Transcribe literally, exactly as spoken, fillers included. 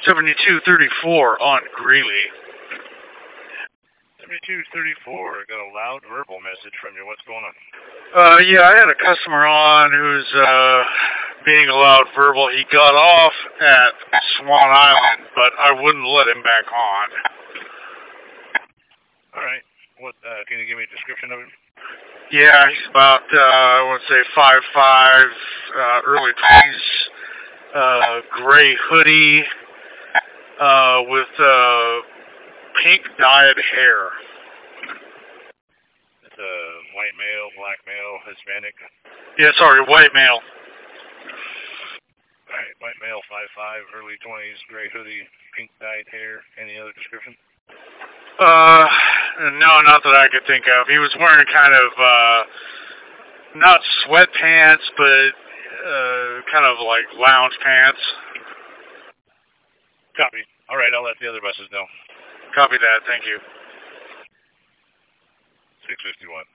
seventy-two thirty-four on Greeley. seventy-two thirty-four, got a loud verbal message from you. What's going on? Uh, yeah, I had a customer on who's, uh, being a loud verbal. He got off at Swan Island, but I wouldn't let him back on. Alright. What, uh, can you give me a description of him? Yeah, he's about, uh, I want to say five five, uh, early twenties, uh, gray hoodie, uh, with, uh, pink dyed hair. It's a white male, black male, Hispanic? Yeah, sorry, white male. Alright, white male, five five, early twenties, gray hoodie, pink dyed hair. Any other description? Uh, no, not that I could think of. He was wearing kind of, uh, not sweatpants, but, uh, kind of like lounge pants. Copy. Alright, I'll let the other buses know. Copy that, thank you. six fifty-one.